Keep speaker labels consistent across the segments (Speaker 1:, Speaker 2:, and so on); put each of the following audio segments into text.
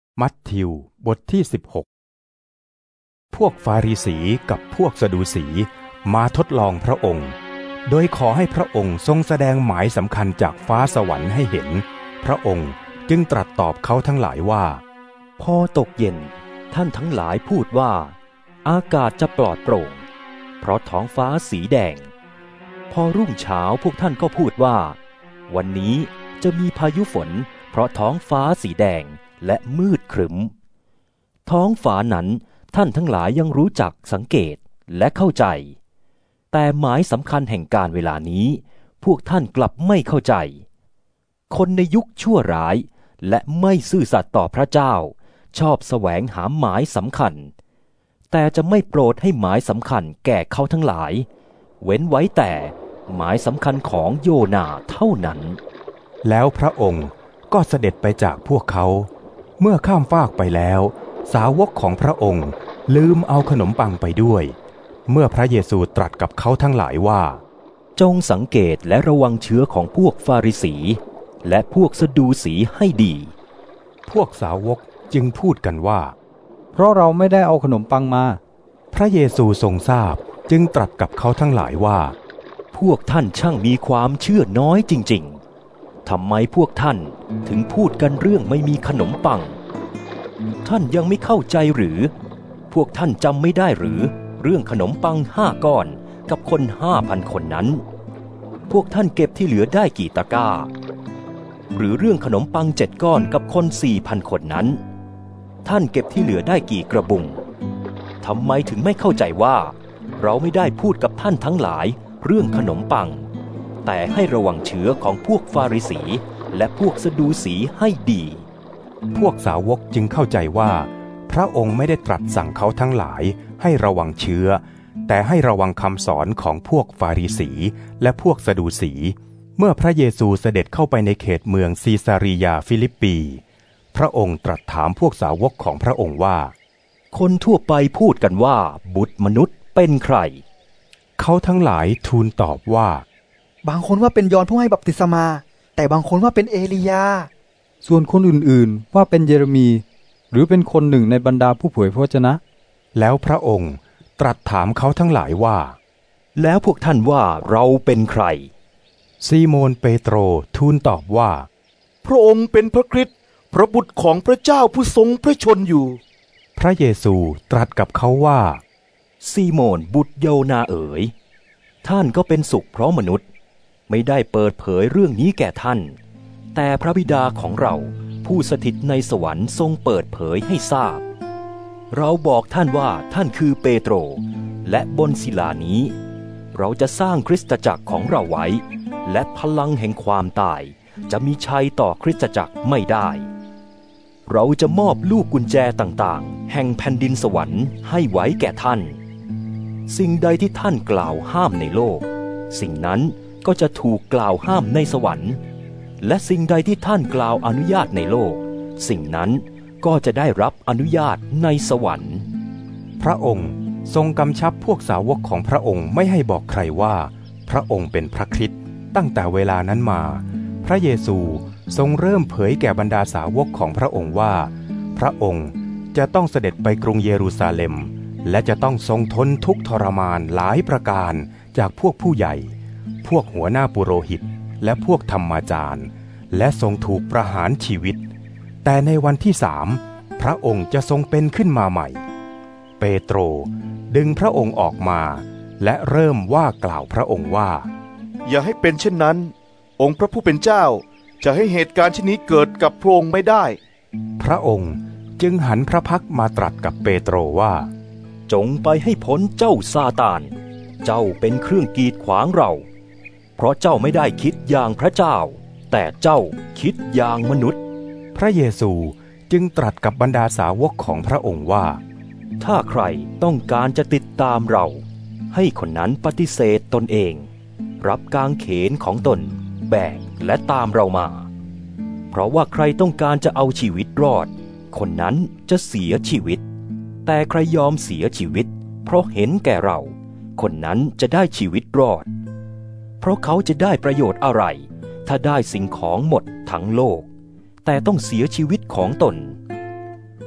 Speaker 1: มัทธิวบทที่16พวกฟาริสีกับพวกสดูสีมาทดลองพระองค์โดยขอให้พระองค์ทรงแสดงหมายสำคัญจากฟ้าสวรรค์ให้เห็นพระองค์จึงตรัสตอบเขาทั้งหลายว่า
Speaker 2: พอตกเย็นท่านทั้งหลายพูดว่าอากาศจะปลอดโปร่งเพราะท้องฟ้าสีแดงพอรุ่งเช้าพวกท่านก็พูดว่าวันนี้จะมีพายุฝนเพราะท้องฟ้าสีแดงและมืดครึ้มท้องฟ้านั้นท่านทั้งหลายยังรู้จักสังเกตและเข้าใจแต่หมายสำคัญแห่งการเวลานี้พวกท่านกลับไม่เข้าใจคนในยุคชั่วร้ายและไม่ซื่อสัตย์ต่อพระเจ้าชอบแสวงหาหมายสำคัญแต่จะไม่โปรดให้หมายสำคัญแก่เขาทั้งหลายเว้นไว้แต่หมายสำคัญของโยนาเท่านั้น
Speaker 1: แล้วพระองค์ก็เสด็จไปจากพวกเขาเมื่อข้ามฟากไปแล้วสาวกของพระองค์ลืมเอาขนมปังไปด้วยเมื่อพระเยซูตรัสกับเขาทั้งหลายว่า
Speaker 2: จงสังเกตและระวังเชื้อของพวกฟาริสีและพวกสดูสีให้ดี
Speaker 1: พวกสาวกจึงพูดกันว่า
Speaker 3: เพราะเราไม่ได้เอาขนมปังมา
Speaker 1: พระเยซูทรงทราบจึงตรัสกับเขาทั้งหลายว่า
Speaker 2: พวกท่านช่างมีความเชื่อน้อยจริงๆทำไมพวกท่านถึงพูดกันเรื่องไม่มีขนมปังท่านยังไม่เข้าใจหรือพวกท่านจำไม่ได้หรือเรื่องขนมปัง5 ก้อนกับคน 5,000 คนนั้นพวกท่านเก็บที่เหลือได้กี่ตะกร้าหรือเรื่องขนมปัง7 ก้อนกับคน 4,000 คนนั้นท่านเก็บที่เหลือได้กี่กระบุงทำไมถึงไม่เข้าใจว่าเราไม่ได้พูดกับท่านทั้งหลายเรื่องขนมปังแต่ให้ระวังเชื้อของพวกฟาริสีและพวกสดูสีให้ดี
Speaker 1: พวกสาวกจึงเข้าใจว่าพระองค์ไม่ได้ตรัสสั่งเขาทั้งหลายให้ระวังเชื้อแต่ให้ระวังคำสอนของพวกฟาริสีและพวกสดูสีเมื่อพระเยซูเสด็จเข้าไปในเขตเมืองซีซาริยาฟิลิปปีพระองค์ตรัสถามพวกสาวกของพระองค์ว่า
Speaker 2: คนทั่วไปพูดกันว่าบุตรมนุษย์เป็นใคร
Speaker 1: เขาทั้งหลายทูลตอบว่า
Speaker 4: บางคนว่าเป็นยอห์นผู้ให้บัพติศมาแต่บางคนว่าเป็นเอลียา
Speaker 3: ส่วนคนอื่นๆว่าเป็นเยเรมีหรือเป็นคนหนึ่งในบรรดาผู้เผยพระวจนะ
Speaker 1: แล้วพระองค์ตรัสถามเขาทั้งหลายว่า
Speaker 2: แล้วพวกท่านว่าเราเป็นใคร
Speaker 1: ซีโมนเปโตรทูลตอบว่า
Speaker 5: พระองค์เป็นพระคริสต์พระบุตรของพระเจ้าผู้ทรงพระชนอยู่
Speaker 1: พระเยซูตรัสกับเขาว่า
Speaker 2: ซีโมนบุตรโยนาเอ๋ยท่านก็เป็นสุขเพราะมนุษย์ไม่ได้เปิดเผยเรื่องนี้แก่ท่านแต่พระบิดาของเราผู้สถิตในสวรรค์ทรงเปิดเผยให้ทราบเราบอกท่านว่าท่านคือเปโตรและบนศิลานี้เราจะสร้างคริสตจักรของเราไว้และพลังแห่งความตายจะมีชัยต่อคริสตจักรไม่ได้เราจะมอบลูกกุญแจต่างๆแห่งแผ่นดินสวรรค์ให้ไว้แก่ท่านสิ่งใดที่ท่านกล่าวห้ามในโลกสิ่งนั้นก็จะถูกกล่าวห้ามในสวรรค์และสิ่งใดที่ท่านกล่าวอนุญาตในโลกสิ่งนั้นก็จะได้รับอนุญาตในสวรรค์
Speaker 1: พระองค์ทรงกำชับพวกสาวกของพระองค์ไม่ให้บอกใครว่าพระองค์เป็นพระคริสต์ตั้งแต่เวลานั้นมาพระเยซูทรงเริ่มเผยแก่บรรดาสาวกของพระองค์ว่าพระองค์จะต้องเสด็จไปกรุงเยรูซาเล็มและจะต้องทรงทนทุกข์ทรมานหลายประการจากพวกผู้ใหญ่พวกหัวหน้าปุโรหิตและพวกธรรมาจารย์และทรงถูกประหารชีวิตแต่ในวันที่3พระองค์จะทรงเป็นขึ้นมาใหม่เปโตรดึงพระองค์ออกมาและเริ่มว่ากล่าวพระองค์ว่า
Speaker 5: อย่าให้เป็นเช่นนั้นองค์พระผู้เป็นเจ้าจะให้เหตุการณ์เช่นนี้เกิดกับพระองค์ไม่ได้
Speaker 1: พระองค์จึงหันพระพักตร์มาตรัสกับเปโตรว่า
Speaker 2: จงไปให้พ้นเจ้าซาตานเจ้าเป็นเครื่องกีดขวางเราเพราะเจ้าไม่ได้คิดอย่างพระเจ้าแต่เจ้าคิดอย่างมนุษย์
Speaker 1: พระเยซูจึงตรัสกับบรรดาสาวกของพระองค์ว่า
Speaker 2: ถ้าใครต้องการจะติดตามเราให้คนนั้นปฏิเสธตนเองรับกางเขนของตนแบกและตามเรามาเพราะว่าใครต้องการจะเอาชีวิตรอดคนนั้นจะเสียชีวิตแต่ใครยอมเสียชีวิตเพราะเห็นแก่เราคนนั้นจะได้ชีวิตรอดเพราะเขาจะได้ประโยชน์อะไรถ้าได้สิ่งของหมดทั้งโลกแต่ต้องเสียชีวิตของตน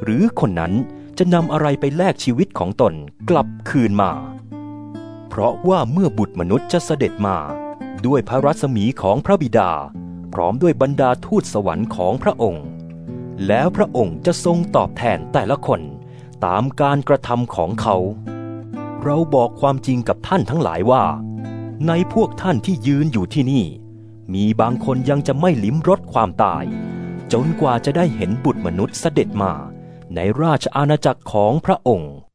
Speaker 2: หรือคนนั้นจะนำอะไรไปแลกชีวิตของตนกลับคืนมาเพราะว่าเมื่อบุตรมนุษย์จะเสด็จมาด้วยพระรัศมีของพระบิดาพร้อมด้วยบรรดาทูตสวรรค์ของพระองค์แล้วพระองค์จะทรงตอบแทนแต่ละคนตามการกระทำของเขาเราบอกความจริงกับท่านทั้งหลายว่าในพวกท่านที่ยืนอยู่ที่นี่มีบางคนยังจะไม่ลิ้มรสความตายจนกว่าจะได้เห็นบุตรมนุษย์เสด็จมาในราชอาณาจักรของพระองค์